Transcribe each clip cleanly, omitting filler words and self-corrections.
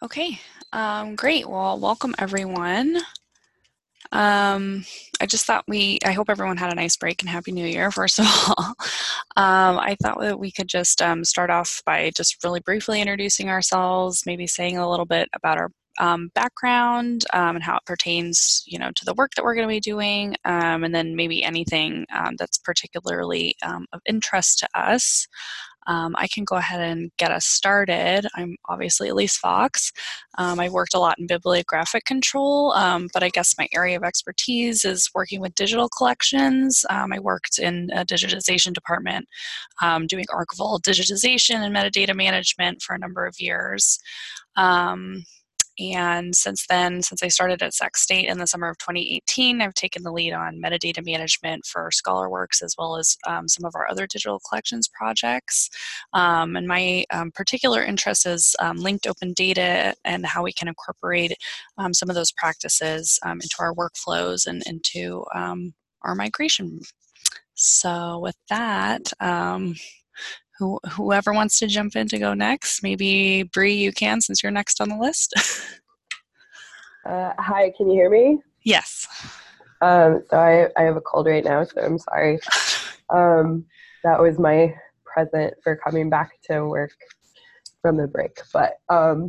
Okay, great. Well, welcome everyone. I just thought I hope everyone had a nice break and Happy New Year, first of all. I thought that we could just start off by just really briefly introducing ourselves, maybe saying a little bit about our background and how it pertains, to the work that we're going to be doing, and then maybe anything that's particularly of interest to us. I can go ahead and get us started. I'm obviously Elise Fox. I worked a lot in bibliographic control, but I guess my area of expertise is working with digital collections. I worked in a digitization department doing archival digitization and metadata management for a number of years. And since then, since I started at Sac State in the summer of 2018, I've taken the lead on metadata management for ScholarWorks as well as some of our other digital collections projects. And my particular interest is linked open data and how we can incorporate some of those practices into our workflows and into our migration. So with that, whoever wants to jump in to go next, maybe Bree, you can, since you're next on the list. Hi, can you hear me? Yes. So I have a cold right now, so I'm sorry. That was my present for coming back to work from the break. But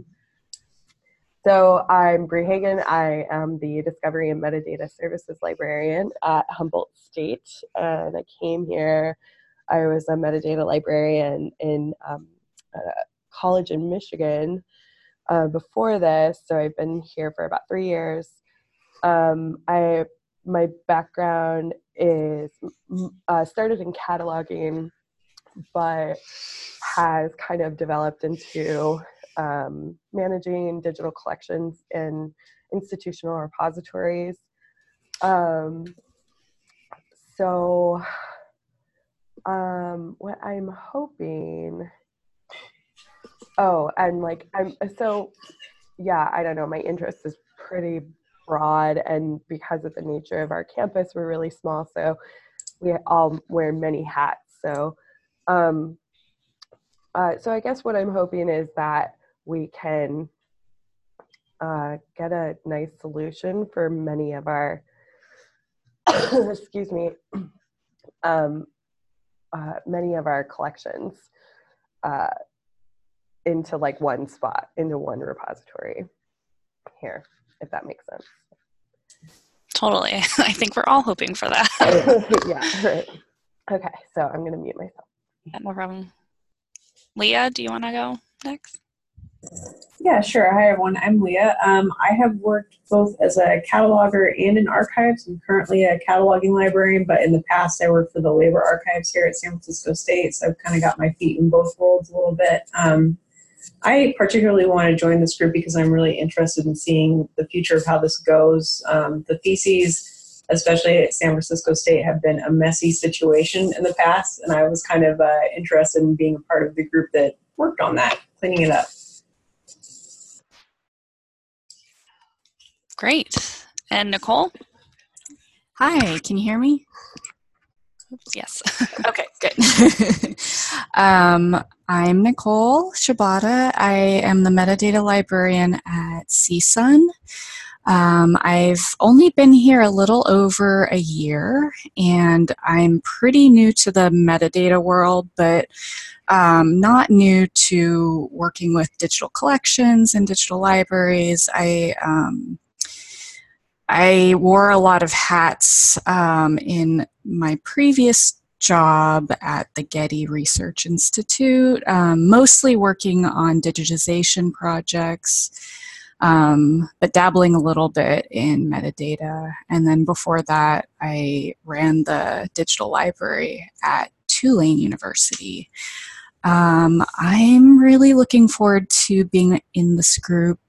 so I'm Bree Hagan. I am the Discovery and Metadata Services Librarian at Humboldt State, and I came here. I was a metadata librarian in a college in Michigan before this, so I've been here for about 3 years. My background is started in cataloging, but has kind of developed into managing digital collections in institutional repositories. What I'm hoping, I don't know, my interest is pretty broad, and because of the nature of our campus, we're really small, so we all wear many hats. So I guess what I'm hoping is that we can get a nice solution for many of our excuse me, many of our collections into like one spot, into one repository here, if that makes sense. Totally. I think we're all hoping for that. Yeah, right. Okay, so I'm going to mute myself. Yeah, no problem. Leah, do you want to go next? Yeah, sure. Hi, everyone. I'm Leah. I have worked both as a cataloger and in archives. I'm currently a cataloging librarian, but in the past I worked for the labor archives here at San Francisco State, so I've kind of got my feet in both worlds a little bit. I particularly want to join this group because I'm really interested in seeing the future of how this goes. The theses, especially at San Francisco State, have been a messy situation in the past, and I was kind of interested in being a part of the group that worked on that, cleaning it up. Great. And Nicole? Hi, can you hear me? Yes. Okay, good. I'm Nicole Shibata. I am the metadata librarian at CSUN. I've only been here a little over a year, and I'm pretty new to the metadata world, but not new to working with digital collections and digital libraries. I wore a lot of hats in my previous job at the Getty Research Institute, mostly working on digitization projects, but dabbling a little bit in metadata. And then before that, I ran the digital library at Tulane University. I'm really looking forward to being in this group.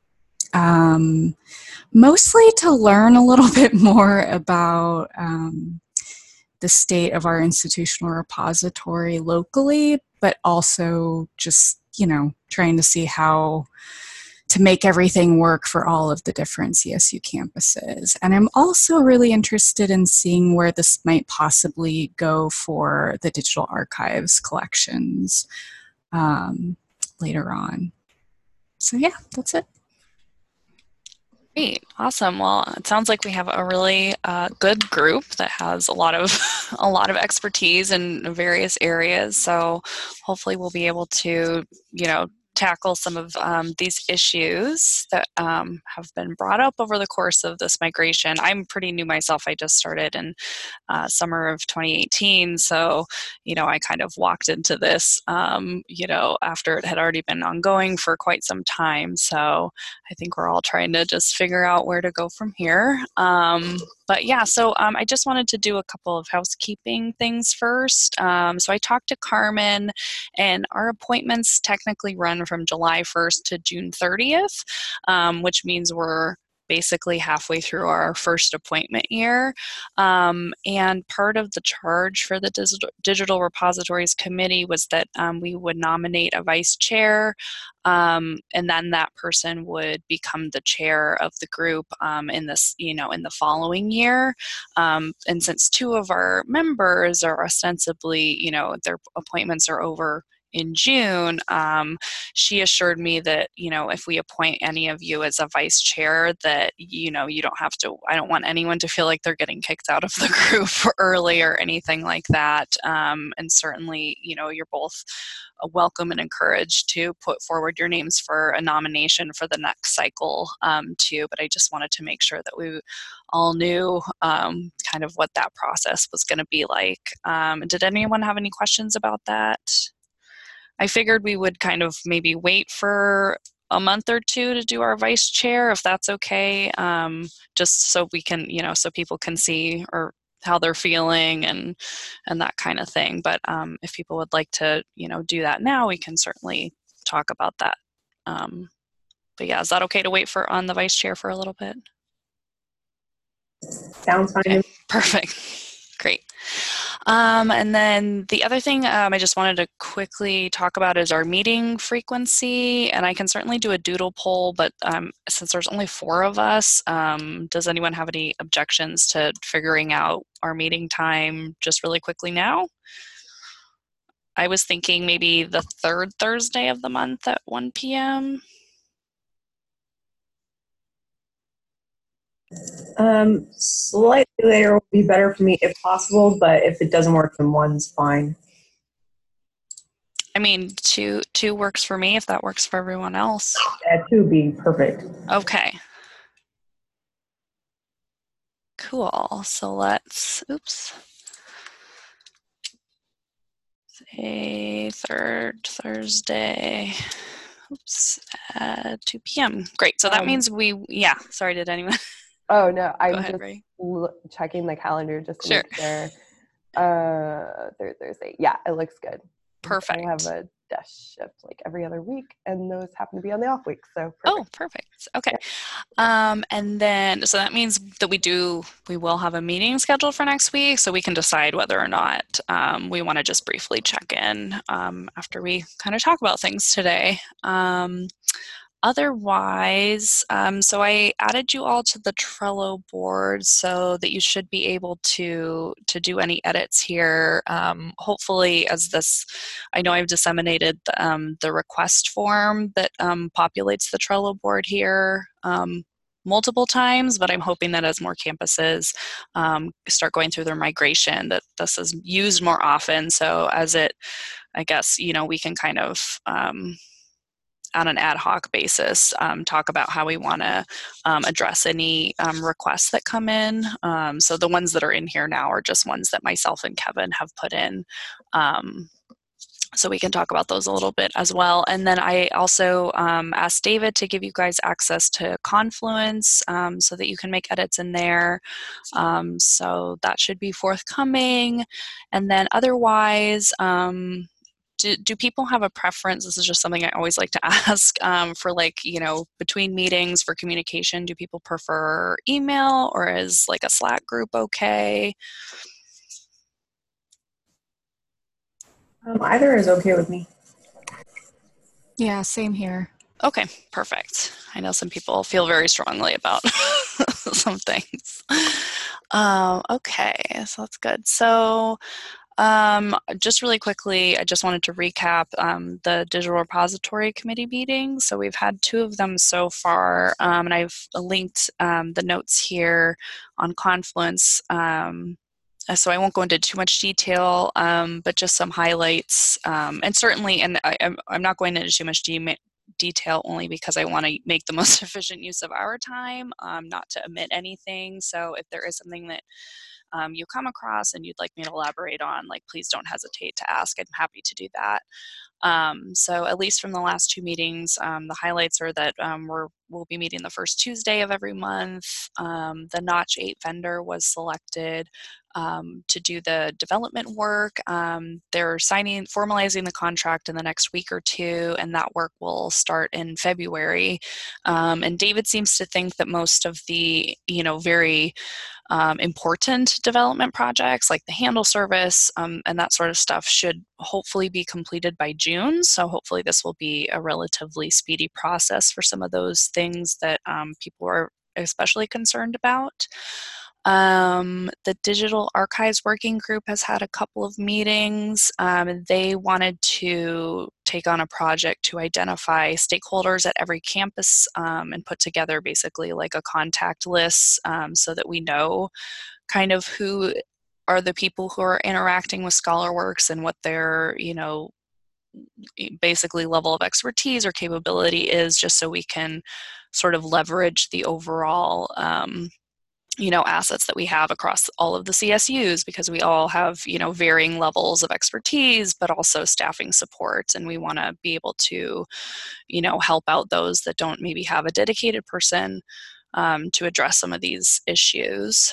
Mostly to learn a little bit more about the state of our institutional repository locally, but also just, trying to see how to make everything work for all of the different CSU campuses. And I'm also really interested in seeing where this might possibly go for the digital archives collections later on. So yeah, that's it. Great. Awesome. Well, it sounds like we have a really good group that has a lot of a lot of expertise in various areas. So hopefully we'll be able to, tackle some of these issues that have been brought up over the course of this migration. I'm pretty new myself. I just started in summer of 2018. So, I kind of walked into this, after it had already been ongoing for quite some time. So I think we're all trying to just figure out where to go from here. But yeah, so I just wanted to do a couple of housekeeping things first. So I talked to Carmen, and our appointments technically run from July 1st to June 30th, which means we're basically halfway through our first appointment year. And part of the charge for the Digital Repositories Committee was that we would nominate a vice chair, and then that person would become the chair of the group in the following year. And since two of our members are ostensibly, their appointments are over in June, she assured me that, if we appoint any of you as a vice chair, that, you don't have to, I don't want anyone to feel like they're getting kicked out of the group early or anything like that. And certainly, you're both welcome and encouraged to put forward your names for a nomination for the next cycle too. But I just wanted to make sure that we all knew kind of what that process was going to be like. Did anyone have any questions about that? I figured we would kind of maybe wait for a month or two to do our vice chair, if that's okay, just so we can, so people can see or how they're feeling and that kind of thing. But if people would like to, do that now, we can certainly talk about that. But yeah, is that okay to wait on the vice chair for a little bit? Sounds fine. Okay, perfect. Great. And then the other thing I just wanted to quickly talk about is our meeting frequency. And I can certainly do a doodle poll, but since there's only 4 of us, does anyone have any objections to figuring out our meeting time just really quickly now? I was thinking maybe the 3rd Thursday of the month at 1 p.m. Slightly later would be better for me if possible, but if it doesn't work, then 1's fine. I mean, 2 works for me if that works for everyone else. Yeah, 2 would be perfect. Okay. Cool. So let's, say 3rd Thursday, at 2 p.m. Great. So that means sorry, did anyone? Oh, no, I'm Go ahead, just Ray. checking the calendar just to Sure. make sure. 3rd Thursday. Yeah, it looks good. Perfect. I have a desk shift like every other week, and those happen to be on the off week, so perfect. Oh, perfect. Okay. And then, so that means that we will have a meeting scheduled for next week, so we can decide whether or not we want to just briefly check in after we kind of talk about things today. Otherwise, so I added you all to the Trello board so that you should be able to do any edits here. Hopefully, I know I've disseminated the request form that populates the Trello board here multiple times, but I'm hoping that as more campuses start going through their migration, that this is used more often. So as I guess, we can kind of on an ad hoc basis, talk about how we want to address any requests that come in. So the ones that are in here now are just ones that myself and Kevin have put in. So we can talk about those a little bit as well. And then I also asked David to give you guys access to Confluence so that you can make edits in there. So that should be forthcoming. And then otherwise, do people have a preference? This is just something I always like to ask for between meetings for communication. Do people prefer email, or is like a Slack group okay? Either is okay with me. Yeah, same here. Okay, perfect. I know some people feel very strongly about some things. Okay, so that's good. So Just really quickly, I just wanted to recap the Digital Repository Committee meetings. So we've had 2 of them so far, and I've linked the notes here on Confluence. So I won't go into too much detail, but just some highlights. And certainly, and I'm not going into too much detail only because I want to make the most efficient use of our time, not to omit anything. So if there is something that you come across and you'd like me to elaborate on, like, please don't hesitate to ask. I'm happy to do that. So at least from the last 2 meetings, the highlights are that we'll be meeting the first Tuesday of every month. The Notch 8 vendor was selected to do the development work. They're formalizing the contract in the next week or 2, and that work will start in February. And David seems to think that most of the, very important development projects like the handle service and that sort of stuff should hopefully be completed by June. So hopefully this will be a relatively speedy process for some of those things that people are especially concerned about. The Digital Archives Working Group has had a couple of meetings. They wanted to take on a project to identify stakeholders at every campus and put together basically like a contact list so that we know kind of who are the people who are interacting with ScholarWorks and what their, basically level of expertise or capabiliity is, just so we can sort of leverage the overall assets that we have across all of the CSUs, because we all have, varying levels of expertise, but also staffing support. And we want to be able to, help out those that don't maybe have a dedicated person to address some of these issues.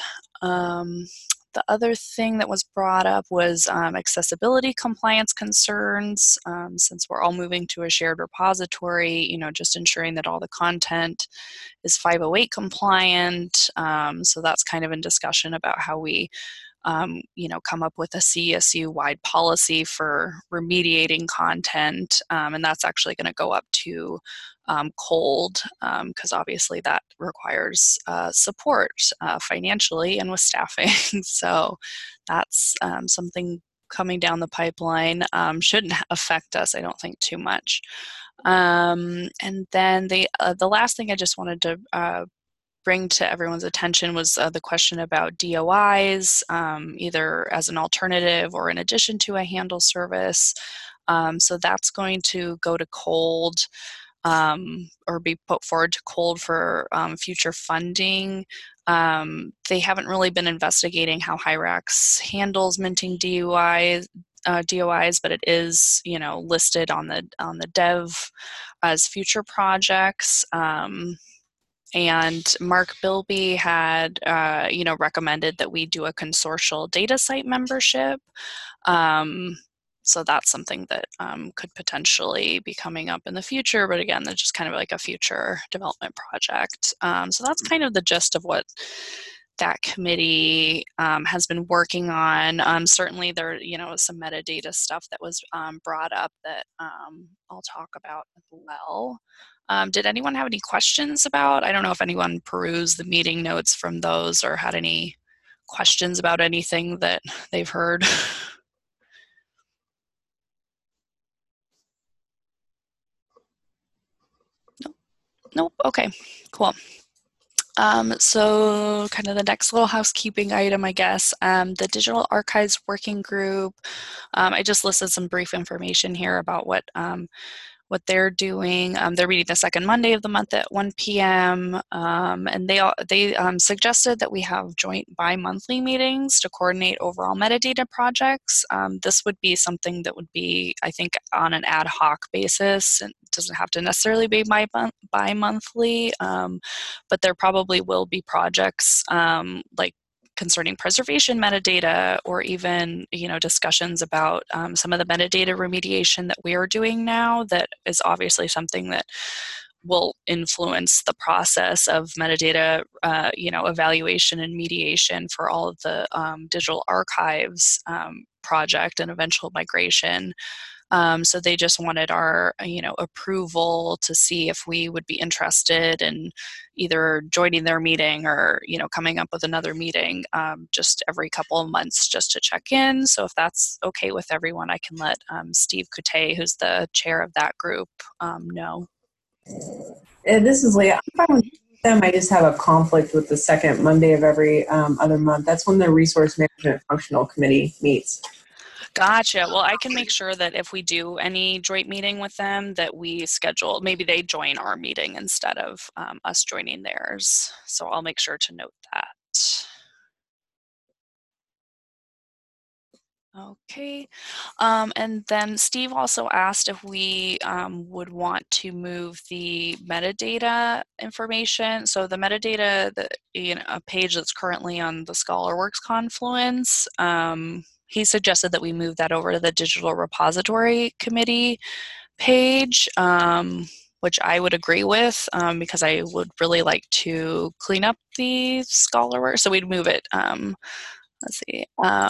The other thing that was brought up was accessibility compliance concerns. Since we're all moving to a shared repository, just ensuring that all the content is 508 compliant. So that's kind of in discussion about how we come up with a CSU-wide policy for remediating content, and that's actually going to go up to COLD, because obviously that requires support financially and with staffing. So that's something coming down the pipeline. Shouldn't affect us, I don't think, too much. And then the last thing I just wanted to bring to everyone's attention was the question about DOIs, either as an alternative or in addition to a handle service. So that's going to go to COLD or be put forward to COLD for future funding. They haven't really been investigating how Hyrax handles minting DOIs, but it is, listed on the dev as future projects. And Mark Bilby had, recommended that we do a consortial data site membership. So that's something that could potentially be coming up in the future. But again, that's just kind of like a future development project. So that's kind of the gist of what that committee has been working on. Certainly there, is some metadata stuff that was brought up that I'll talk about as well. Did anyone have any questions about? I don't know if anyone perused the meeting notes from those or had any questions about anything that they've heard. Nope. Okay, cool. So kind of the next little housekeeping item, I guess, the Digital Archives Working Group. I just listed some brief information here about what they're doing. They're meeting the second Monday of the month at 1 p.m. And they suggested that we have joint bi-monthly meetings to coordinate overall metadata projects. This would be something that would be, I think, on an ad hoc basis. It doesn't have to necessarily be bi-monthly, but there probably will be projects like concerning preservation metadata, or even discussions about some of the metadata remediation that we are doing now, that is obviously something that will influence the process of metadata evaluation and mediation for all of the digital archives project and eventual migration. So they just wanted our, approval to see if we would be interested in either joining their meeting or, coming up with another meeting just every couple of months just to check in. So if that's okay with everyone, I can let Steve Coute, who's the chair of that group, know. This is Leah. I'm fine with them. I just have a conflict with the second Monday of every other month. That's when the Resource Management Functional Committee meets. Gotcha. Well, I can make sure that if we do any joint meeting with them, that we schedule, maybe they join our meeting instead of us joining theirs. So I'll make sure to note that. Okay. And then Steve also asked if we would want to move the metadata information. So the metadata, a page that's currently on the ScholarWorks Confluence, he suggested that we move that over to the Digital Repository Committee page, which I would agree with because I would really like to clean up the ScholarWorks. So we'd move it. Let's see.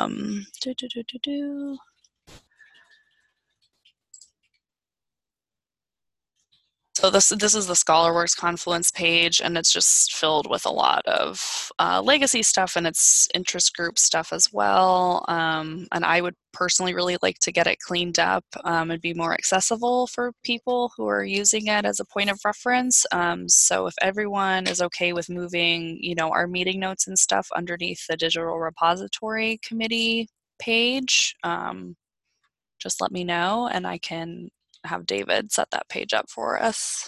So this is the ScholarWorks Confluence page, and it's just filled with a lot of legacy stuff and its interest group stuff as well. And I would personally really like to get it cleaned up and be more accessible for people who are using it as a point of reference. So if everyone is okay with moving, our meeting notes and stuff underneath the Digital Repository Committee page, just let me know, and I can have David set that page up for us.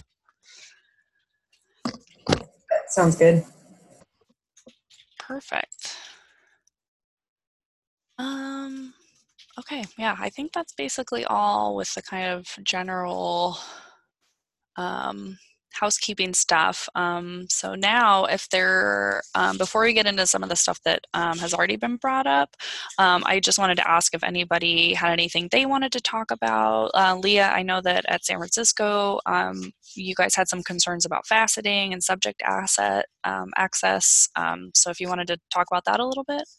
That sounds good. Perfect. Okay, yeah, I think that's basically all with the kind of general housekeeping stuff. So now if before we get into some of the stuff that has already been brought up, I just wanted to ask if anybody had anything they wanted to talk about. Leah, I know that at San Francisco, you guys had some concerns about faceting and subject asset access. So if you wanted to talk about that a little bit.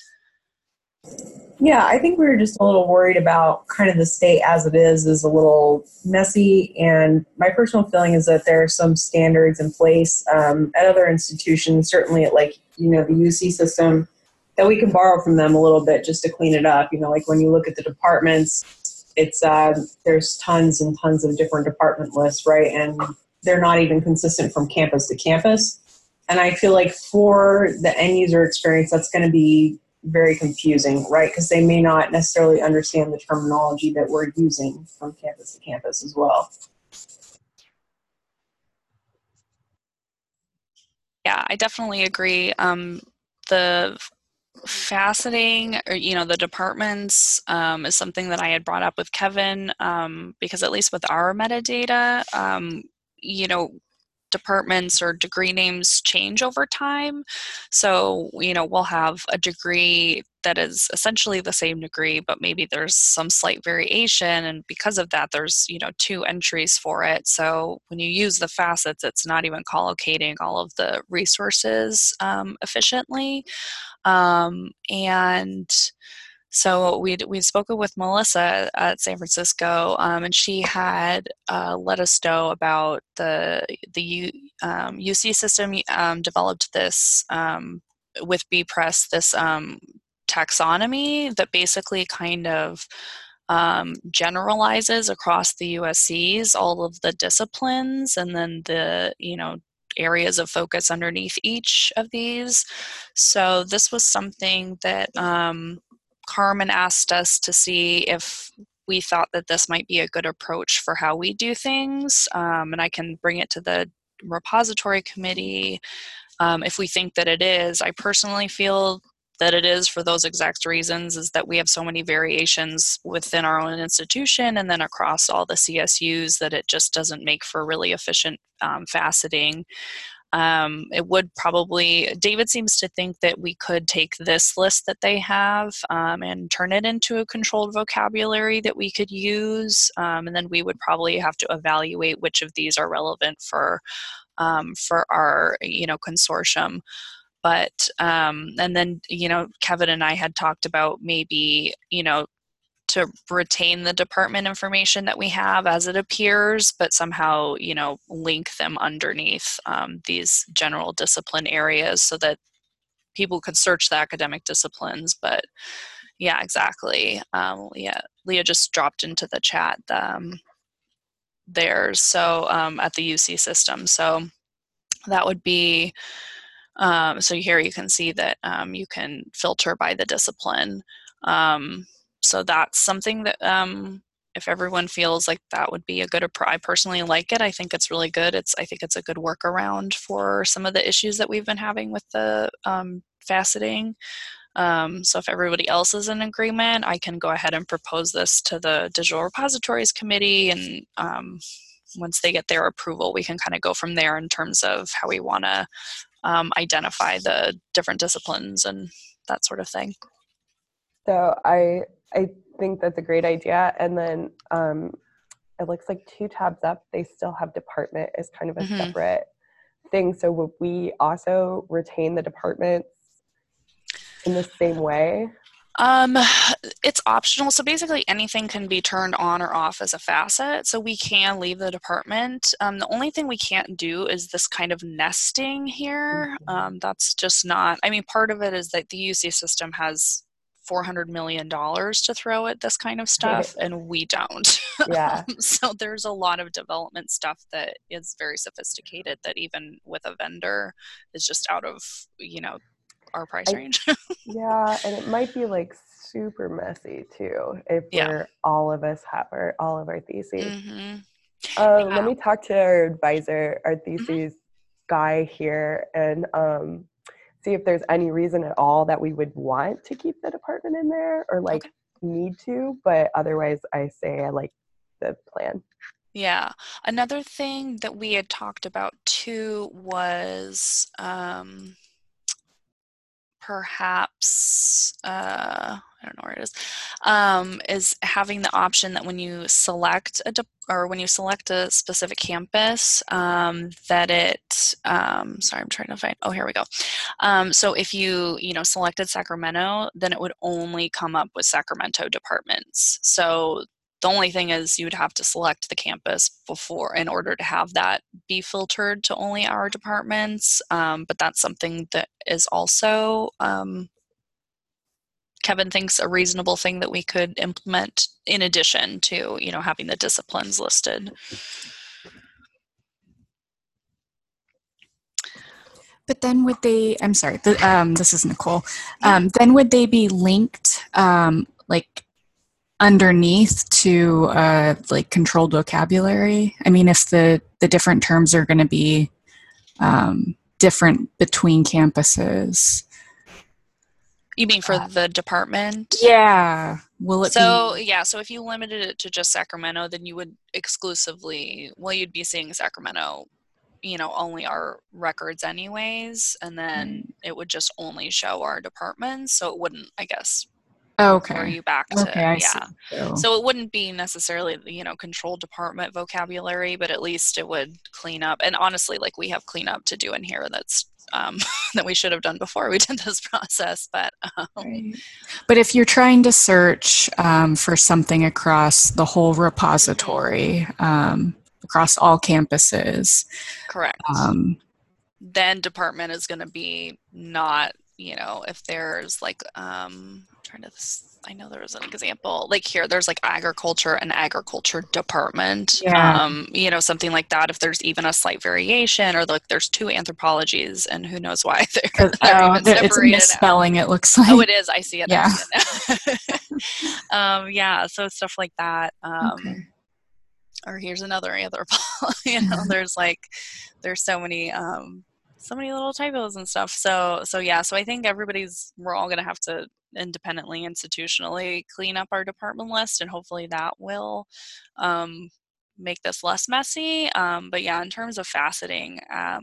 Yeah, I think we were just a little worried about kind of the state as it is a little messy. And my personal feeling is that there are some standards in place at other institutions, certainly at the UC system, that we can borrow from them a little bit just to clean it up. Like when you look at the departments, it's there's tons and tons of different department lists, right? And they're not even consistent from campus to campus. And I feel like for the end user experience, that's going to be very confusing, right? Because they may not necessarily understand the terminology that we're using from campus to campus as well. Yeah, I definitely agree. The faceting, or the departments, is something that I had brought up with Kevin because at least with our metadata, departments or degree names change over time. So, we'll have a degree that is essentially the same degree, but maybe there's some slight variation. And because of that, there's, 2 entries for it. So when you use the facets, it's not even collocating all of the resources efficiently. And so we'd spoken with Melissa at San Francisco, and she had let us know about the UC system developed this with BPress, this taxonomy that basically kind of generalizes across the USCs all of the disciplines and then the areas of focus underneath each of these. So this was something that Carmen asked us to see if we thought that this might be a good approach for how we do things, and I can bring it to the repository committee if we think that it is. I personally feel that it is for those exact reasons, is that we have so many variations within our own institution and then across all the CSUs that it just doesn't make for really efficient faceting. It would probably, David seems to think that we could take this list that they have and turn it into a controlled vocabulary that we could use, and then we would probably have to evaluate which of these are relevant for our consortium. But and then Kevin and I had talked about maybe to retain the department information that we have as it appears, but somehow, link them underneath these general discipline areas so that people could search the academic disciplines. But yeah, exactly. Leah just dropped into the chat theirs, so at the UC system. So that would be, so here you can see that you can filter by the discipline. So that's something that if everyone feels like that would be a good approach, I personally like it. I think it's really good. I think it's a good workaround for some of the issues that we've been having with the faceting. So if everybody else is in agreement, I can go ahead and propose this to the Digital Repositories Committee, and once they get their approval, we can kind of go from there in terms of how we want to identify the different disciplines and that sort of thing. So I think that's a great idea. And then it looks like 2 tabs up, they still have department as kind of a separate thing. So would we also retain the departments in the same way? It's optional. So basically anything can be turned on or off as a facet. So we can leave the department. The only thing we can't do is this kind of nesting here. That's just not, part of it is that the UC system has $400 million to throw at this kind of stuff, and we don't. Yeah. So there's a lot of development stuff that is very sophisticated that even with a vendor is just out of, our price range. Yeah, and it might be like super messy too if we're all of us have all of our theses. Let me talk to our advisor, our theses guy here, and see if there's any reason at all that we would want to keep the department in there or need to, but otherwise I say I like the plan. Yeah. Another thing that we had talked about too was perhaps, I don't know where it is having the option that when you select a specific campus, that it, sorry, I'm trying to find, here we go. So if you selected Sacramento, then it would only come up with Sacramento departments. So the only thing is you would have to select the campus before in order to have that be filtered to only our departments. But that's something that is also, Kevin thinks, a reasonable thing that we could implement in addition to, having the disciplines listed. But then would they, I'm sorry, this is Nicole. Then would they be linked underneath to controlled vocabulary? If the different terms are going to be different between campuses. You mean for the department? Yeah. Will it be? Yeah, so if you limited it to just Sacramento, then you would exclusively, you'd be seeing Sacramento, only our records anyways, and then it would just only show our departments, so it wouldn't, I guess, throw you back to, So it wouldn't be necessarily, controlled department vocabulary, but at least it would clean up. And honestly, we have cleanup to do in here that's that we should have done before we did this process. But but if you're trying to search for something across the whole repository, across all campuses, correct, then department is going to be not, if there's I know there was an example here, there's agriculture and agriculture department, something like that. If there's even a slight variation, or there's 2 anthropologies and who knows why they're even separated. It's a misspelling, it looks like. Oh, it is. I see it. Yeah. So stuff like that. Or here's another anthropology. There's so many little typos and stuff. So I think we're all going to have to independently, institutionally clean up our department list, and hopefully that will make this less messy. But yeah, in terms of faceting,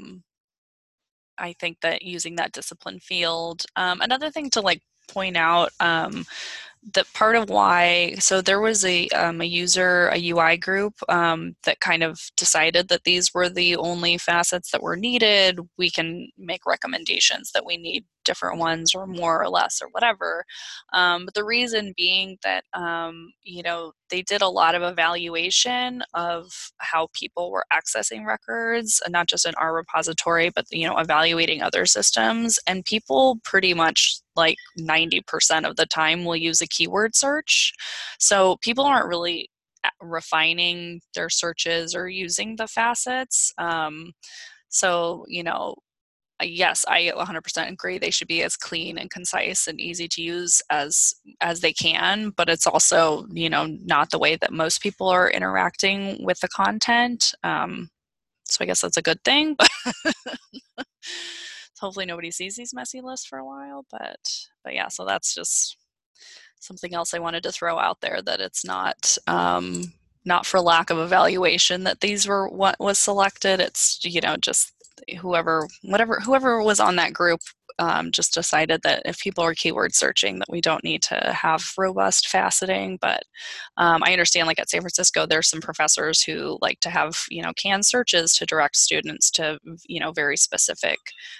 I think that using that discipline field, another thing to point out, that part of why, so there was a UI group that kind of decided that these were the only facets that were needed. We can make recommendations that we need different ones or more or less or whatever. But the reason being that, they did a lot of evaluation of how people were accessing records, and not just in our repository, but, evaluating other systems. And people pretty much like 90% of the time will use a keyword search. So people aren't really refining their searches or using the facets. So, yes, I 100% agree they should be as clean and concise and easy to use as they can, but it's also, not the way that most people are interacting with the content. So I guess that's a good thing, but hopefully nobody sees these messy lists for a while. But yeah, so that's just something else I wanted to throw out there, that it's not for lack of evaluation that these were what was selected. It's, just whoever was on that group just decided that if people are keyword searching, that we don't need to have robust faceting. But I understand, like at San Francisco, there's some professors who like to have, canned searches to direct students to, very specific,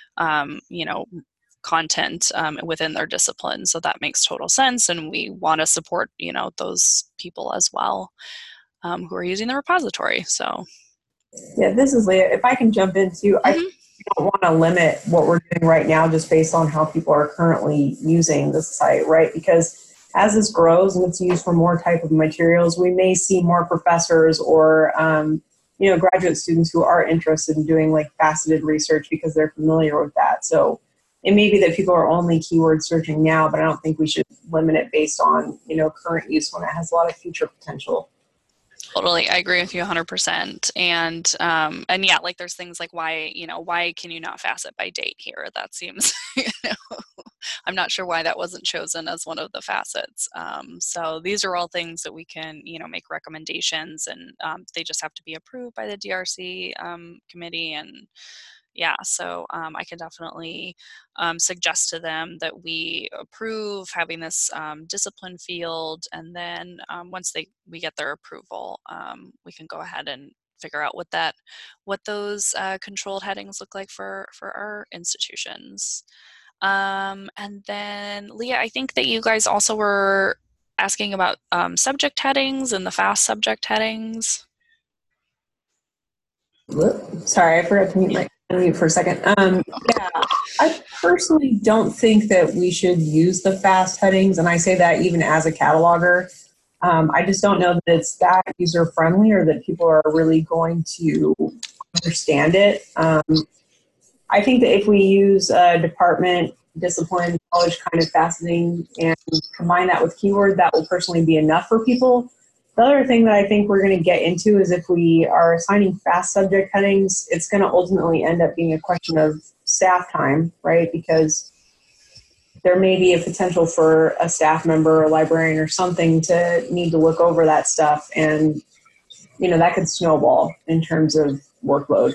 content within their discipline. So that makes total sense. And we want to support, those people as well, who are using the repository. So. Yeah, this is Leah. If I can jump in too, I don't want to limit what we're doing right now just based on how people are currently using this site, right? Because as this grows and it's used for more type of materials, we may see more professors or graduate students who are interested in doing like faceted research because they're familiar with that. So it may be that people are only keyword searching now, but I don't think we should limit it based on current use when it has a lot of future potential. Totally. I agree with you 100%. And yeah, like there's things like why can you not facet by date here? That seems, I'm not sure why that wasn't chosen as one of the facets. So these are all things that we can, make recommendations, and they just have to be approved by the DRC committee. And yeah, so I can definitely suggest to them that we approve having this discipline field, and then once we get their approval, we can go ahead and figure out what those controlled headings look like for our institutions. And then Leah, I think that you guys also were asking about subject headings and the FAST subject headings. Sorry, I forgot to mute for a second. Yeah, I personally don't think that we should use the FAST headings, and I say that even as a cataloger. I just don't know that it's that user friendly or that people are really going to understand it. I think that if we use department, discipline, college kind of faceting and combine that with keyword, that will personally be enough for people. The other thing that I think we're going to get into is if we are assigning FAST subject headings, it's going to ultimately end up being a question of staff time, right? Because there may be a potential for a staff member or librarian or something to need to look over that stuff, and that could snowball in terms of workload.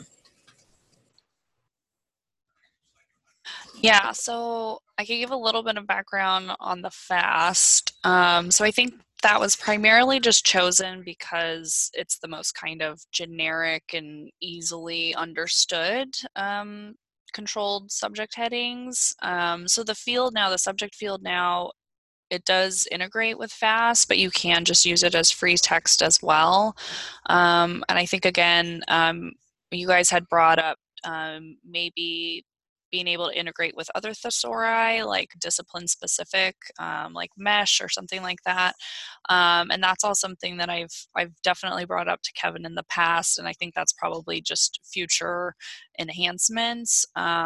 Yeah, so I can give a little bit of background on the FAST. So I think that was primarily just chosen because it's the most kind of generic and easily understood controlled subject headings. So the subject field now, it does integrate with FAST, but you can just use it as free text as well. And I think, again, you guys had brought up maybe being able to integrate with other thesauri, like discipline-specific, like MESH or something like that. And that's all something that I've definitely brought up to Kevin in the past, and I think that's probably just future enhancements.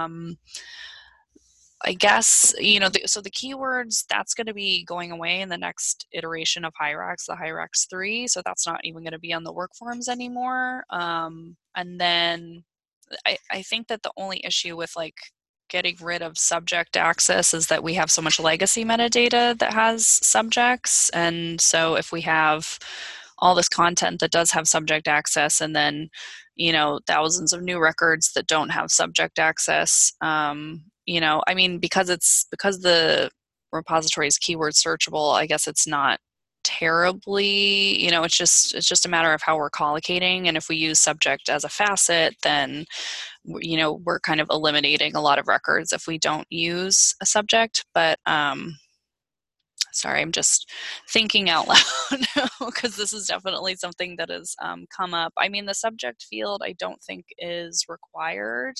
I guess, so the keywords, that's going to be going away in the next iteration of HIRAX, the HIRAX 3, so that's not even going to be on the work forms anymore. And then I think that the only issue with like getting rid of subject access is that we have so much legacy metadata that has subjects. And so if we have all this content that does have subject access, and then, thousands of new records that don't have subject access, because the repository is keyword searchable, I guess it's not terribly, it's just a matter of how we're collocating. And if we use subject as a facet, then, we're kind of eliminating a lot of records if we don't use a subject. But, sorry, I'm just thinking out loud because this is definitely something that has come up. I mean, the subject field I don't think is required.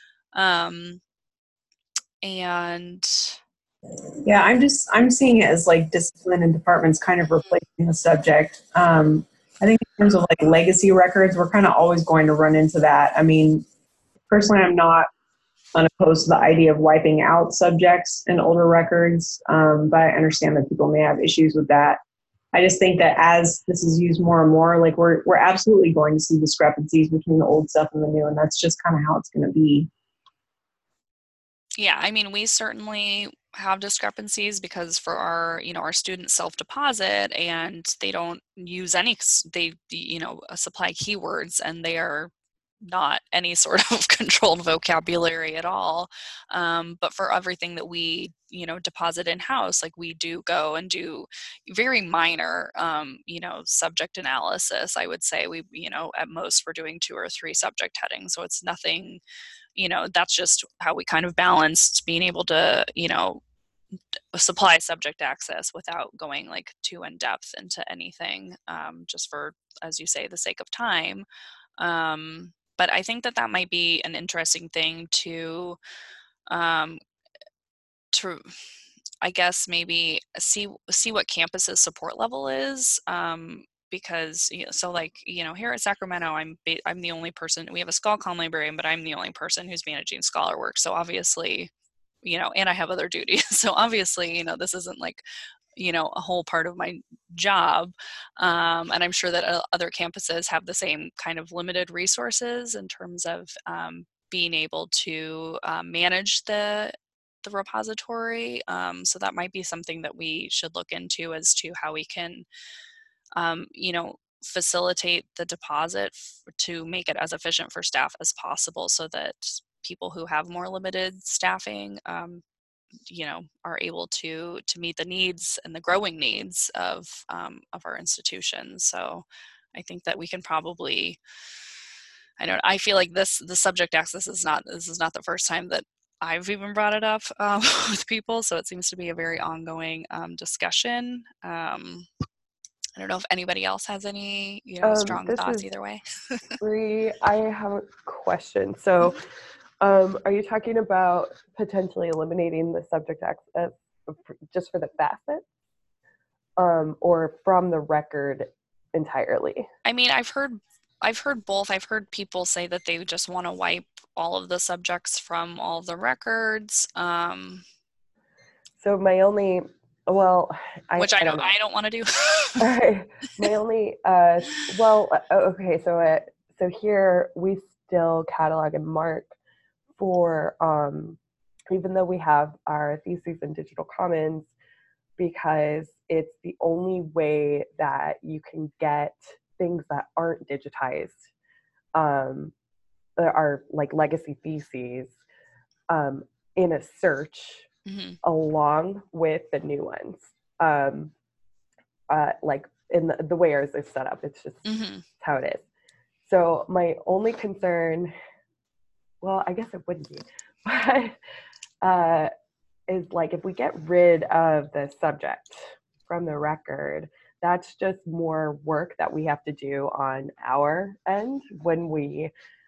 And Yeah, I'm seeing it as like discipline and departments kind of replacing the subject. I think in terms of like legacy records, we're kind of always going to run into that. I mean, personally, I'm not unopposed to the idea of wiping out subjects in older records, but I understand that people may have issues with that. I just think that as this is used more and more, like we're absolutely going to see discrepancies between the old stuff and the new, and that's just kind of how it's going to be. yeah, I mean, we certainly have discrepancies because for our students self-deposit and they don't use they supply keywords and they are not any sort of controlled vocabulary at all. But for everything that we, deposit in-house, like we do go and do very minor, subject analysis. I would say we, at most we're doing 2 or 3 subject headings. So it's nothing, that's just how we kind of balanced being able to, supply subject access without going like too in depth into anything, just for, as you say, the sake of time. But I think that might be an interesting thing to to I guess maybe see what campus's support level is, because so like here at Sacramento, I'm the only person. We have a ScholComm librarian, but I'm the only person who's managing scholar work. So obviously, and I have other duties. So obviously, this isn't like a whole part of my job. And I'm sure that other campuses have the same kind of limited resources in terms of being able to manage the repository. So that might be something that we should look into as to how we can, facilitate the deposit to make it as efficient for staff as possible so that people who have more limited staffing are able to meet the needs and the growing needs of our institutions. So I think that we can probably, I feel like the subject access this is not the first time that I've even brought it up with people. So it seems to be a very ongoing discussion. I don't know if anybody else has any, strong thoughts either way. I have a question. So are you talking about potentially eliminating the subject access just for the facet, or from the record entirely? I mean, I've heard both. I've heard people say that they just want to wipe all of the subjects from all of the records. So my only, which I don't want to do. My only, okay. So here we still catalog and mark for, even though we have our theses in Digital Commons, because it's the only way that you can get things that aren't digitized, that are like legacy theses, in a search mm-hmm. along with the new ones. Like in the way ours is set up, it's just mm-hmm. how it is. So my only concern, well, I guess it wouldn't be, but is like if we get rid of the subject from the record, that's just more work that we have to do on our end when we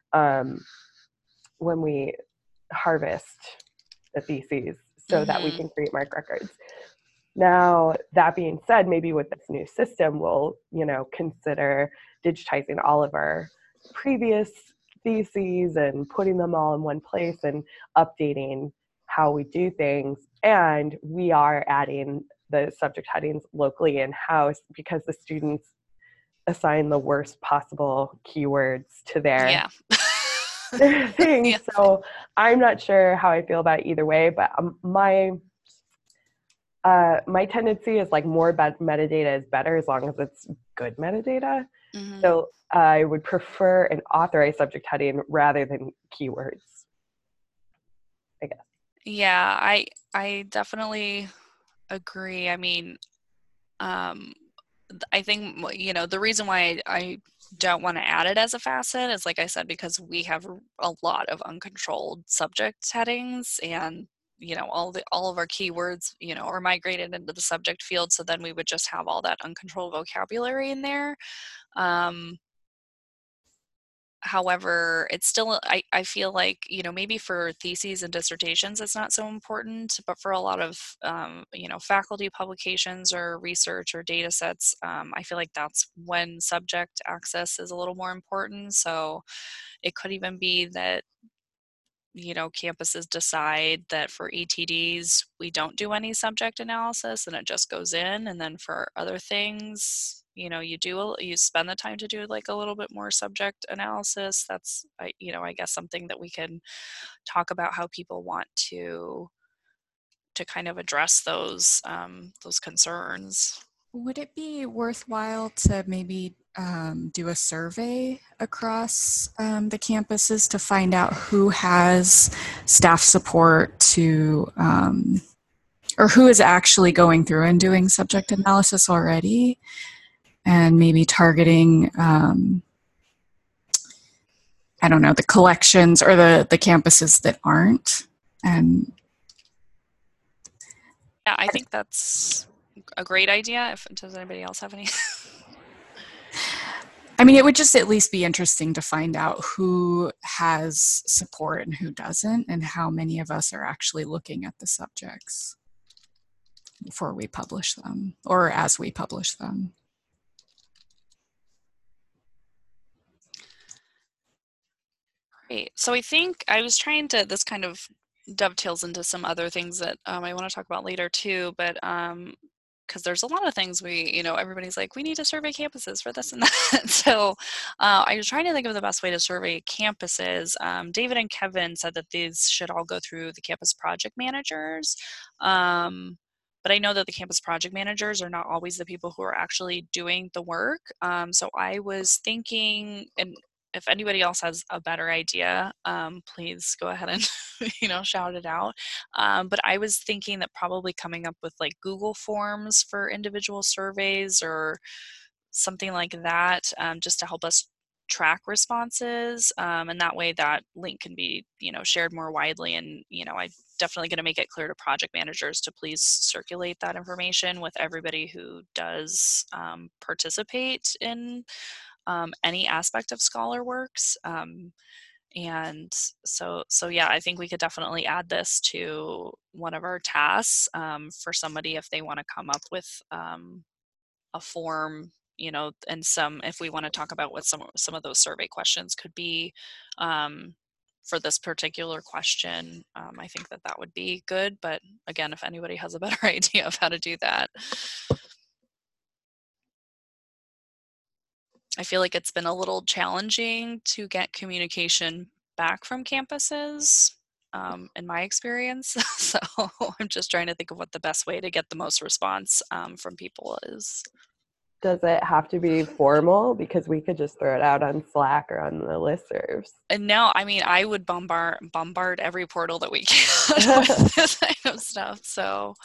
harvest the theses so mm-hmm. that we can create MARC records. Now, that being said, maybe with this new system, we'll, consider digitizing all of our previous theses and putting them all in one place and updating how we do things. And we are adding the subject headings locally in-house because the students assign the worst possible keywords to their thing. Yeah. So I'm not sure how I feel about it either way, but my tendency is like more metadata is better as long as it's good metadata. Mm-hmm. So I would prefer an authorized subject heading rather than keywords, I guess. Yeah, I definitely agree. I mean, I think, the reason why I don't want to add it as a facet is, like I said, because we have a lot of uncontrolled subject headings, and all of our keywords are migrated into the subject field, so then we would just have all that uncontrolled vocabulary in there. However, it's still, I feel like, maybe for theses and dissertations, it's not so important, but for a lot of, faculty publications or research or data sets, I feel like that's when subject access is a little more important. So it could even be that, campuses decide that for ETDs, we don't do any subject analysis and it just goes in. And then for other things, you spend the time to do like a little bit more subject analysis. That's, I guess something that we can talk about, how people want to kind of address those concerns. Would it be worthwhile to maybe do a survey across the campuses to find out who has staff support to, or who is actually going through and doing subject analysis already, and maybe targeting, I don't know, the collections or the campuses that aren't? And yeah, I think that's a great idea. Does anybody else have any? I mean, it would just at least be interesting to find out who has support and who doesn't, and how many of us are actually looking at the subjects before we publish them, or as we publish them. Great. So I think I was trying to, this kind of dovetails into some other things that I want to talk about later too, but because there's a lot of things everybody's like, we need to survey campuses for this and that. So I was trying to think of the best way to survey campuses. David and Kevin said that these should all go through the campus project managers. But I know that the campus project managers are not always the people who are actually doing the work. So I was thinking, and if anybody else has a better idea, please go ahead and shout it out. But I was thinking that probably coming up with like Google Forms for individual surveys or something like that, just to help us track responses, and that way that link can be shared more widely. And I'm definitely going to make it clear to project managers to please circulate that information with everybody who does participate in any aspect of ScholarWorks. And so yeah, I think we could definitely add this to one of our tasks, for somebody if they want to come up with a form, and if we want to talk about what some of those survey questions could be, for this particular question. I think that would be good. But again, if anybody has a better idea of how to do that. I feel like it's been a little challenging to get communication back from campuses, in my experience. So I'm just trying to think of what the best way to get the most response from people is. Does it have to be formal? Because we could just throw it out on Slack or on the listservs. And no, I mean, I would bombard every portal that we can with this kind of stuff. So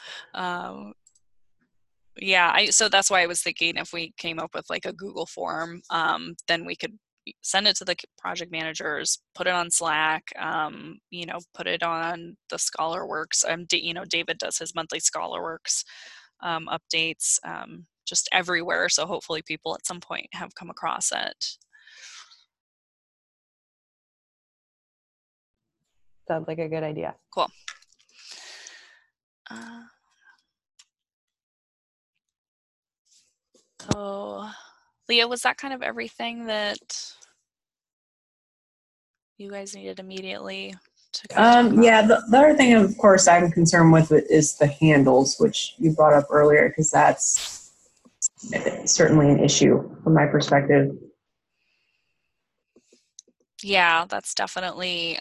yeah, so that's why I was thinking if we came up with like a Google form, then we could send it to the project managers, put it on Slack, put it on the ScholarWorks. David does his monthly ScholarWorks updates, just everywhere. So hopefully people at some point have come across it. Sounds like a good idea. Cool. So, Leah, was that kind of everything that you guys needed immediately to kind of talk yeah, about? the other thing, of course, I'm concerned with is the handles, which you brought up earlier, because that's certainly an issue from my perspective. Yeah, that's definitely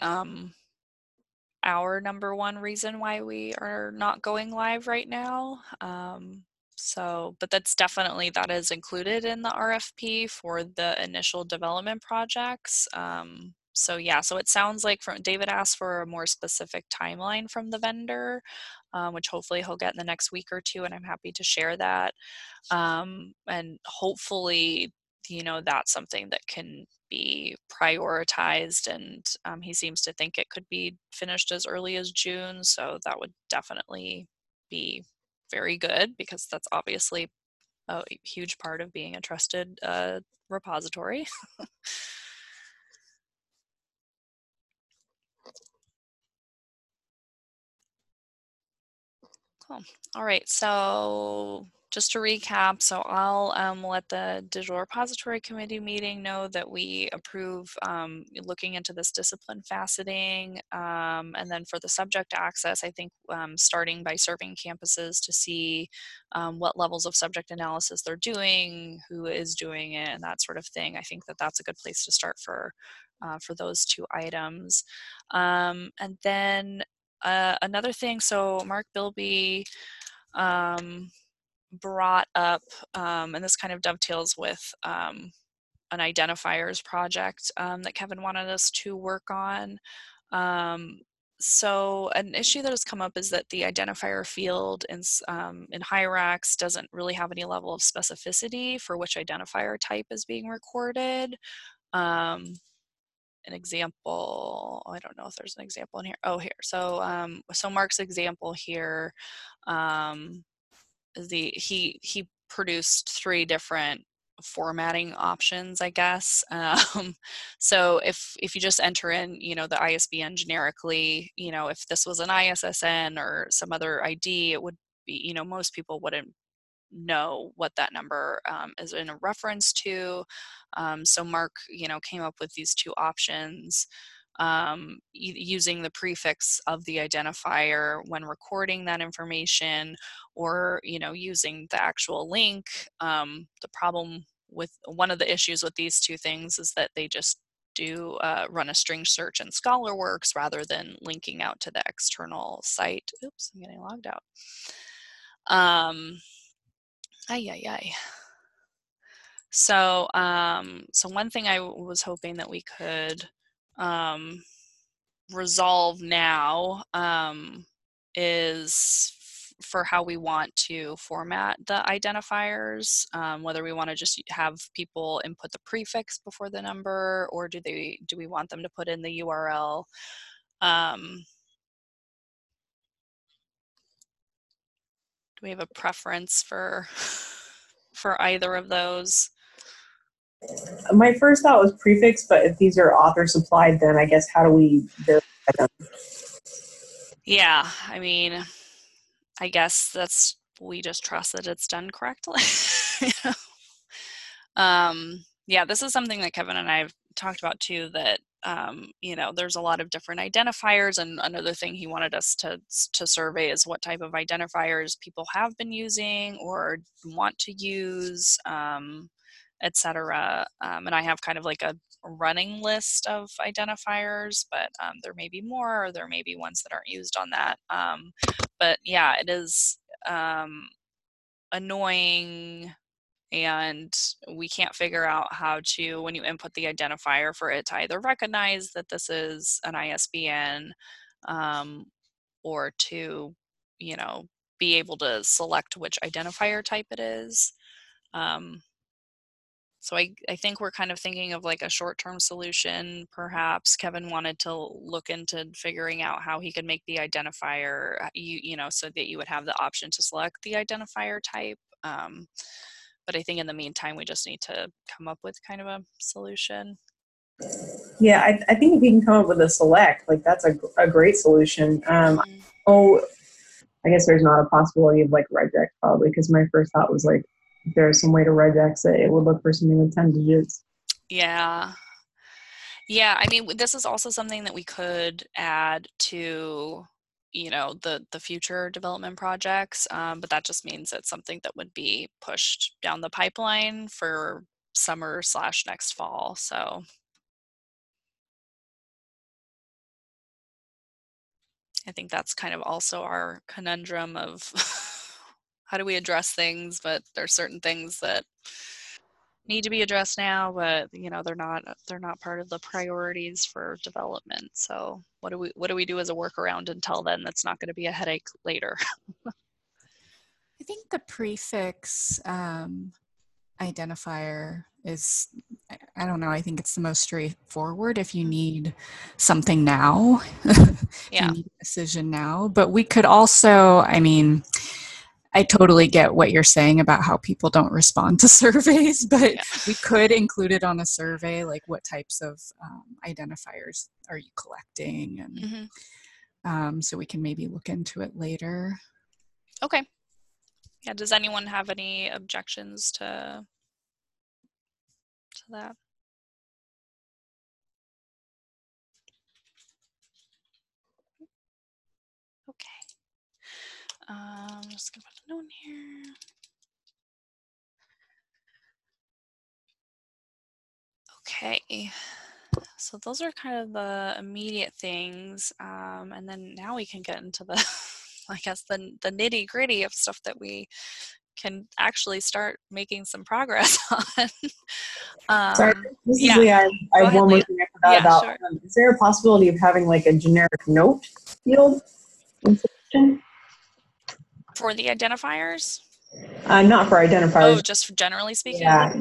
our number one reason why we are not going live right now. But that is included in the RFP for the initial development projects. So yeah, so it sounds like David asked for a more specific timeline from the vendor, which hopefully he'll get in the next week or two, and I'm happy to share that. And hopefully, that's something that can be prioritized, and he seems to think it could be finished as early as June, so that would definitely be very good, because that's obviously a huge part of being a trusted repository. Cool. All right, so just to recap, so I'll let the Digital Repository Committee meeting know that we approve looking into this discipline faceting. And then for the subject access, I think starting by surveying campuses to see what levels of subject analysis they're doing, who is doing it, and that sort of thing. I think that that's a good place to start for those two items. And then another thing, so Mark Bilby brought up, and this kind of dovetails with an identifiers project that Kevin wanted us to work on. So an issue that has come up is that the identifier field in HIRAX doesn't really have any level of specificity for which identifier type is being recorded. An example, I don't know if there's an example in here. Oh, here. So so Mark's example here, he produced 3 different formatting options, I guess. So if you just enter in, the ISBN generically, if this was an ISSN or some other ID, it would be, most people wouldn't know what that number is in a reference to. So Mark, came up with these 2 options, using the prefix of the identifier when recording that information, or using the actual link. The problem with one of the issues with these 2 things is that they just do run a string search in ScholarWorks rather than linking out to the external site. Oops, I'm getting logged out. So, so one thing I was hoping that we could resolve now is for how we want to format the identifiers, whether we want to just have people input the prefix before the number, or do we want them to put in the URL? Do we have a preference for either of those? My first thought was prefix, but if these are author supplied, then I guess how do we verify them? Yeah, I mean, I guess we just trust that it's done correctly. Yeah, this is something that Kevin and I have talked about too, that there's a lot of different identifiers, and another thing he wanted us to survey is what type of identifiers people have been using or want to use, etc. And I have kind of like a running list of identifiers, but there may be more, or there may be ones that aren't used on that. But yeah, it is annoying, and we can't figure out how to, when you input the identifier, for it to either recognize that this is an ISBN, or to, be able to select which identifier type it is. So I think we're kind of thinking of like a short-term solution. Perhaps Kevin wanted to look into figuring out how he could make the identifier, so that you would have the option to select the identifier type. But I think in the meantime, we just need to come up with kind of a solution. Yeah, I think if you can come up with a select, like that's a great solution. Oh, I guess there's not a possibility of like regex probably, because my first thought was like, if there's some way to regex it, it would look for something with 10 digits. Yeah. Yeah, I mean, this is also something that we could add to, the future development projects, but that just means it's something that would be pushed down the pipeline for summer/next fall. So I think that's kind of also our conundrum of how do we address things, but there's certain things that need to be addressed now, but they're not part of the priorities for development. So what do we do as a workaround until then that's not going to be a headache later? I think the prefix identifier is, I don't know, I think it's the most straightforward if you need something now, if you need a decision now. But we could also, I totally get what you're saying about how people don't respond to surveys, but we could include it on a survey, like what types of identifiers are you collecting? And so we can maybe look into it later. Okay. Yeah, does anyone have any objections to that? Okay. I'm just gonna put a note in here. Okay. So those are kind of the immediate things, and then now we can get into the, I guess, the nitty gritty of stuff that we can actually start making some progress on. Sorry, this is Leah. I have one more thing I forgot about. Sure. Is there a possibility of having like a generic note field for the identifiers? Not for identifiers. Oh, just generally speaking? Yeah.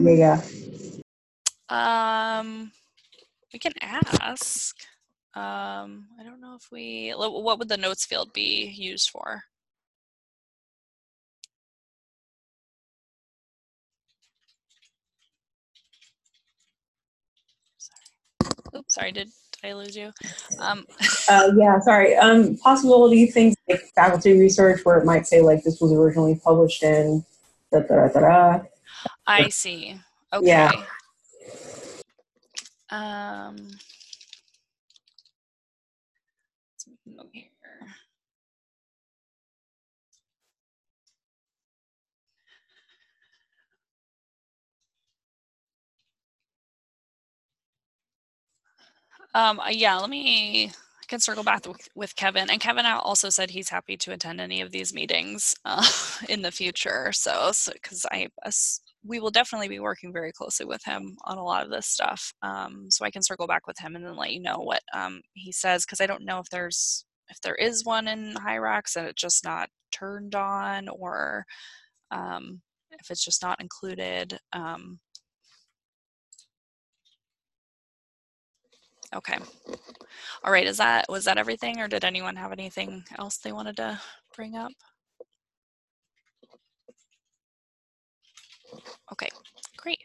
We can ask. I don't know if what would the notes field be used for? Oops, sorry, did I lose you? Yeah, sorry. Possibility things like faculty research where it might say like this was originally published in da da da da. I see. Okay. Yeah. Let's make a note here. Yeah, I can circle back with Kevin. And Kevin also said he's happy to attend any of these meetings in the future. So because we will definitely be working very closely with him on a lot of this stuff. So I can circle back with him and then let you know what he says, because I don't know if there is one in Hyrax and it's just not turned on, or if it's just not included. Okay. All right. Was that everything, or did anyone have anything else they wanted to bring up? Okay, great.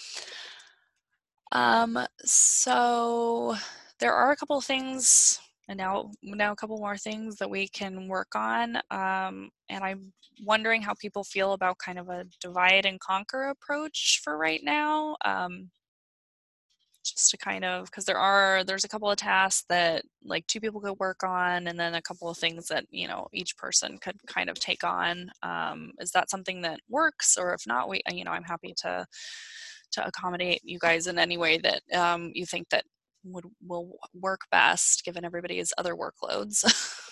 So there are a couple of things, and now a couple more things that we can work on. And I'm wondering how people feel about kind of a divide and conquer approach for right now. Just to kind of, because there's a couple of tasks that like 2 people could work on, and then a couple of things that each person could kind of take on. Is that something that works, or if not, I'm happy to accommodate you guys in any way that you think that will work best given everybody's other workloads.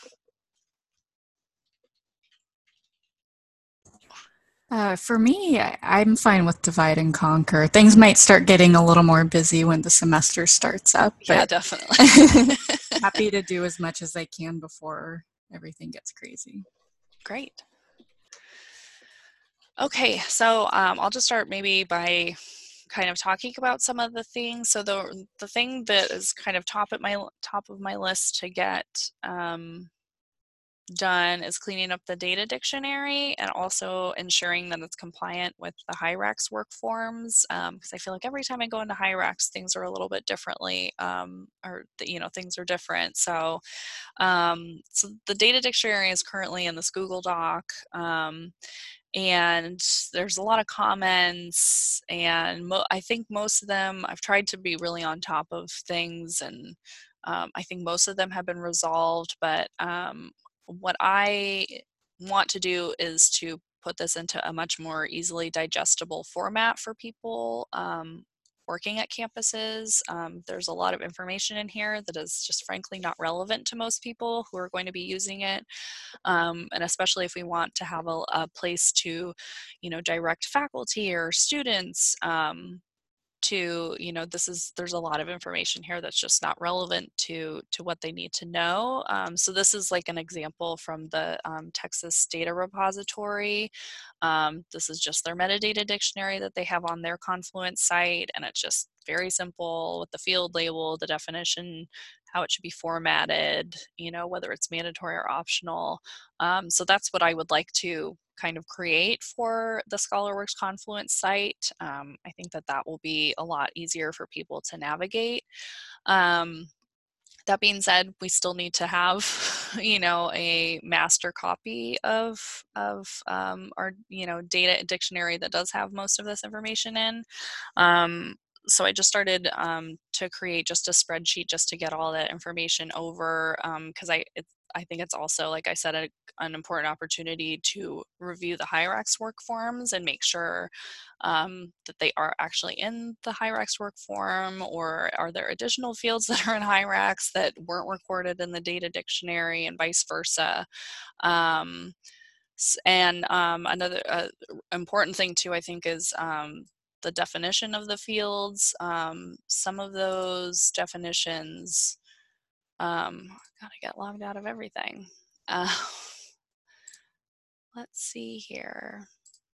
For me, I'm fine with divide and conquer. Things might start getting a little more busy when the semester starts up. Yeah, definitely. Happy to do as much as I can before everything gets crazy. Great. Okay, so I'll just start maybe by kind of talking about some of the things. So the thing that is kind of top of my list to get done is cleaning up the data dictionary and also ensuring that it's compliant with the Hyrax work forms, because I feel like every time I go into Hyrax, things are a little bit differently, things are different. So the data dictionary is currently in this Google Doc, and there's a lot of comments, and I think most of them, I've tried to be really on top of things, and I think most of them have been resolved, but what I want to do is to put this into a much more easily digestible format for people. working at campuses. There's a lot of information in here that is just frankly not relevant to most people who are going to be using it. And especially if we want to have a place to, direct faculty or students to, there's a lot of information here that's just not relevant to what they need to know. So this is like an example from the Texas Data Repository. This is just their metadata dictionary that they have on their Confluence site, and it's just very simple with the field label, the definition, how it should be formatted, whether it's mandatory or optional. So that's what I would like to kind of create for the ScholarWorks Confluence site. I think that will be a lot easier for people to navigate. That being said, we still need to have, a master copy of our, data dictionary that does have most of this information in. So I just started to create just a spreadsheet just to get all that information over, because I think it's also, like I said, an important opportunity to review the HIRAX work forms and make sure that they are actually in the HIRAX work form, or are there additional fields that are in HIRAX that weren't recorded in the data dictionary, and vice versa. And another important thing too, I think, is the definition of the fields. Some of those definitions, gotta get logged out of everything. Let's see here.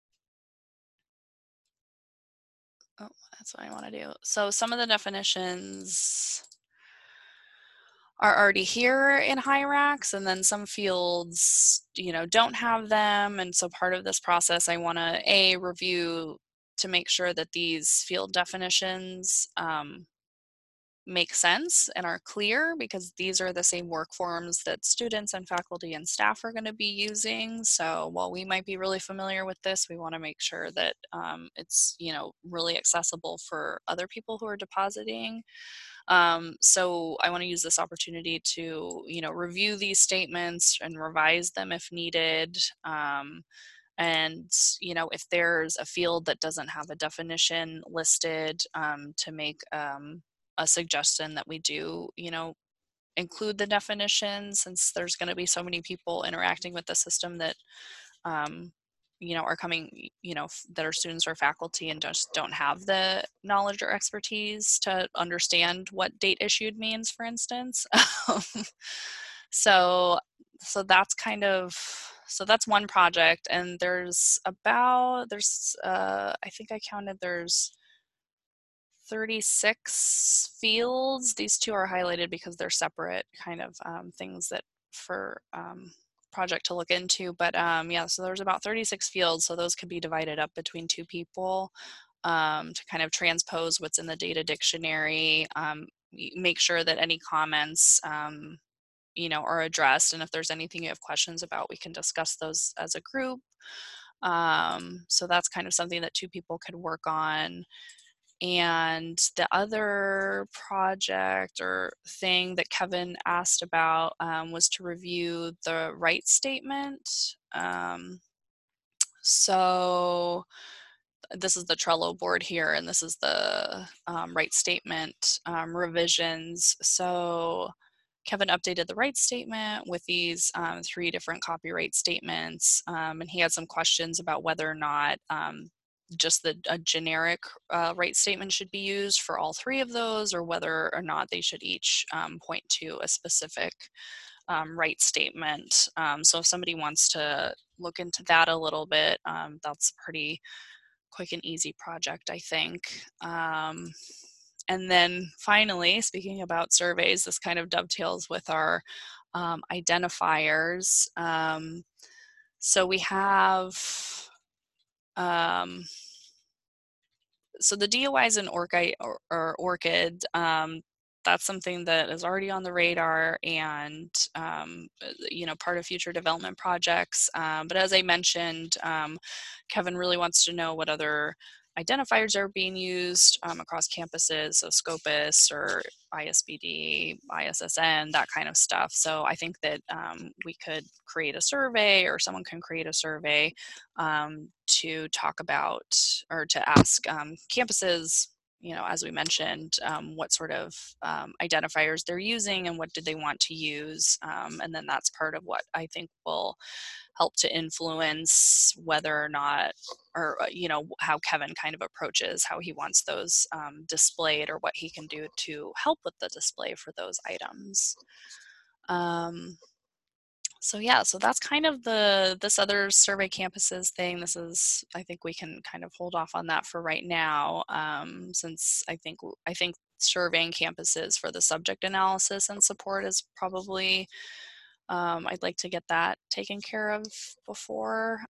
Oh, that's what I want to do. So some of the definitions are already here in HIRAX, and then some fields, don't have them. And so part of this process, I want to review to make sure that these field definitions make sense and are clear, because these are the same work forms that students and faculty and staff are going to be using. So while we might be really familiar with this, we want to make sure that it's really accessible for other people who are depositing. So I want to use this opportunity to review these statements and revise them if needed. And if there's a field that doesn't have a definition listed, to make a suggestion that we do, include the definition, since there's going to be so many people interacting with the system that, are coming, that are students or faculty and just don't have the knowledge or expertise to understand what date issued means, for instance. So that's that's one project, and I think I counted, there's 36 fields. These two are highlighted because they're separate kind of things that for project to look into. But yeah, so there's about 36 fields. So those could be divided up between two people to kind of transpose what's in the data dictionary, make sure that any comments are addressed. And if there's anything you have questions about, we can discuss those as a group. So that's kind of something that two people could work on. And the other project or thing that Kevin asked about was to review the rights statement. So this is the Trello board here, and this is the rights statement revisions. So Kevin updated the rights statement with these 3 different copyright statements, and he had some questions about whether or not just a generic rights statement should be used for all 3 of those, or whether or not they should each point to a specific rights statement. So if somebody wants to look into that a little bit, that's a pretty quick and easy project, I think. And then finally, speaking about surveys, this kind of dovetails with our identifiers. So we have so the DOIs in ORCID, that's something that is already on the radar and, part of future development projects. But as I mentioned, Kevin really wants to know what other identifiers are being used across campuses, so Scopus or ISBD, ISSN, that kind of stuff. So I think that we could create a survey, or someone can create a survey to talk about, or to ask campuses as we mentioned, what sort of identifiers they're using and what did they want to use. And then that's part of what I think will help to influence whether or not, or how Kevin kind of approaches how he wants those displayed, or what he can do to help with the display for those items. So yeah, so that's kind of this other survey campuses thing. This is, I think we can kind of hold off on that for right now, since I think surveying campuses for the subject analysis and support is probably, I'd like to get that taken care of before.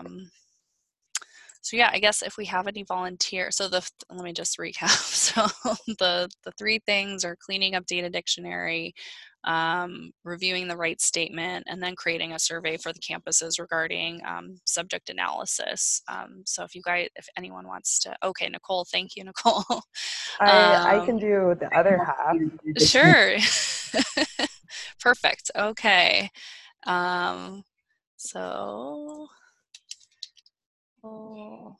So yeah, I guess if we have any volunteers, so let me just recap. So the three things are cleaning up data dictionary, reviewing the rights statement, and then creating a survey for the campuses regarding subject analysis. So if anyone wants to, okay, Nicole, thank you, Nicole. I can do the other half. Sure. Perfect. Okay. So. Oh.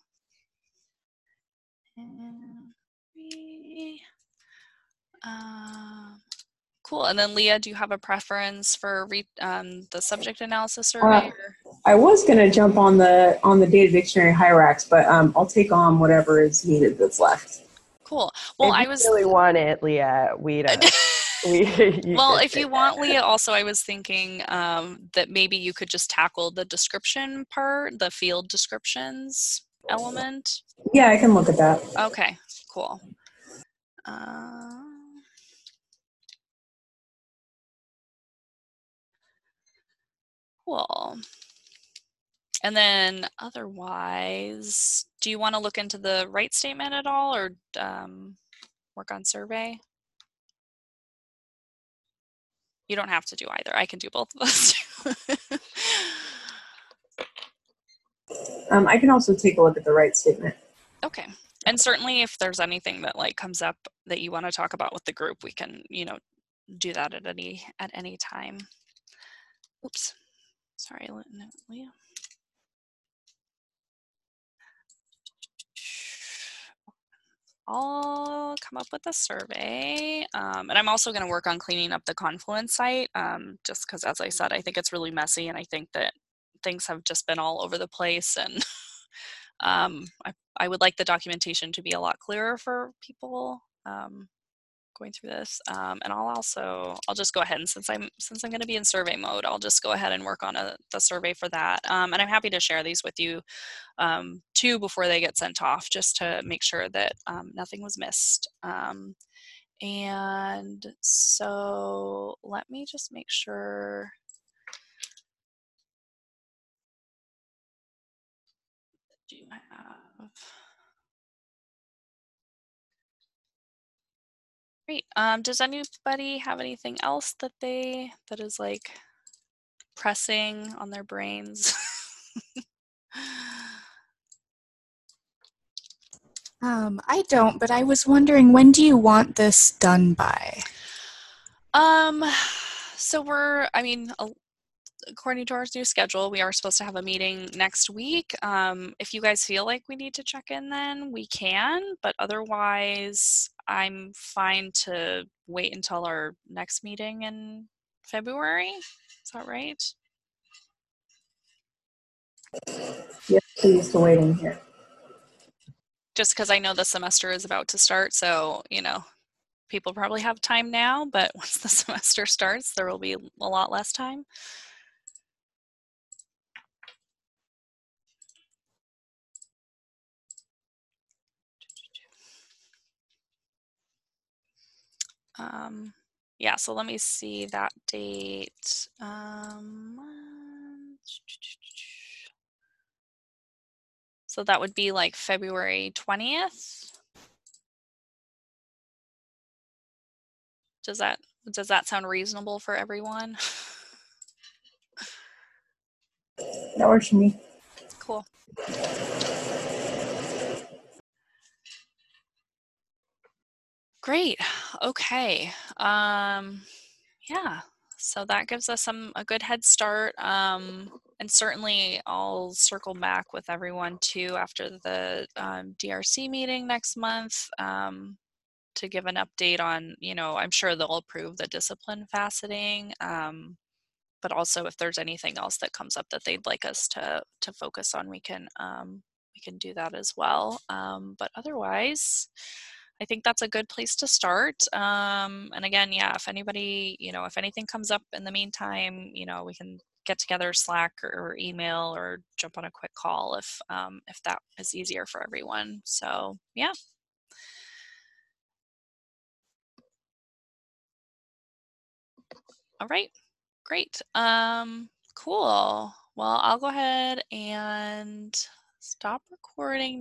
Cool. And then Leah, do you have a preference for the subject analysis survey? I was going to jump on the data dictionary hierarchs, but I'll take on whatever is needed that's left. Cool. Well, if you really want it, Leah, well, if you want, Leah, also I was thinking that maybe you could just tackle the description part, the field descriptions element. Yeah, I can look at that. Okay, cool. Cool. And then otherwise, do you want to look into the right statement at all, or work on survey? You don't have to do either. I can do both of those. I can also take a look at the right statement. Okay. And certainly if there's anything that comes up that you want to talk about with the group, we can, do that at any time. Oops. Sorry, Leah. I'll come up with a survey, and I'm also going to work on cleaning up the Confluence site, just because, as I said, I think it's really messy, and I think that things have just been all over the place, and I would like the documentation to be a lot clearer for people going through this, and I'll just go ahead, and since I'm going to be in survey mode, I'll just go ahead and work on the survey for that, and I'm happy to share these with you too before they get sent off, just to make sure that nothing was missed. And so let me just make sure. Do you have? Great. Does anybody have anything else that is pressing on their brains? I don't, but I was wondering, when do you want this done by? So according to our new schedule, we are supposed to have a meeting next week. If you guys feel like we need to check in, then we can, but otherwise I'm fine to wait until our next meeting in February. Is that right? Yes, please, to waiting here. Just because I know the semester is about to start, so people probably have time now, but once the semester starts, there will be a lot less time. Yeah, so let me see that date. So that would be February 20th. Does that sound reasonable for everyone? That works for me. Cool. Great. Okay. Yeah. So that gives us a good head start. And certainly I'll circle back with everyone too after the DRC meeting next month to give an update on, I'm sure they'll approve the discipline faceting, but also if there's anything else that comes up that they'd like us to focus on, we can do that as well. But otherwise, I think that's a good place to start. And again, yeah, if anybody, if anything comes up in the meantime, we can get together Slack or email or jump on a quick call if that is easier for everyone. So yeah. All right, great. Cool. Well, I'll go ahead and stop recording